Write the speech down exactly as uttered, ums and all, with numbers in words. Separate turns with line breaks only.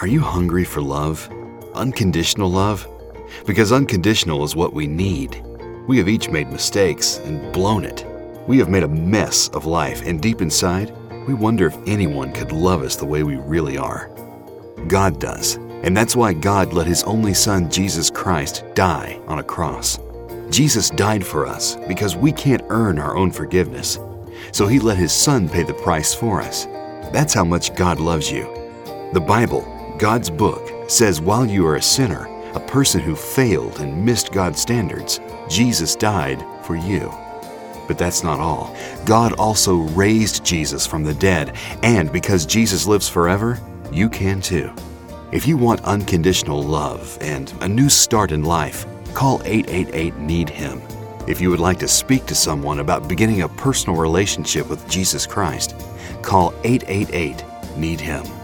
Are you hungry for love? Unconditional love? Because unconditional is what we need. We have each made mistakes and blown it. We have made a mess of life, and deep inside, we wonder if anyone could love us the way we really are. God does, and that's why God let His only Son, Jesus Christ, die on a cross. Jesus died for us because we can't earn our own forgiveness. So He let His Son pay the price for us. That's how much God loves you. The Bible, God's book, says while you are a sinner, a person who failed and missed God's standards, Jesus died for you. But that's not all. God also raised Jesus from the dead, and because Jesus lives forever, you can too. If you want unconditional love and a new start in life, call eight eight eight, need him. If you would like to speak to someone about beginning a personal relationship with Jesus Christ, call eight eight eight, need him.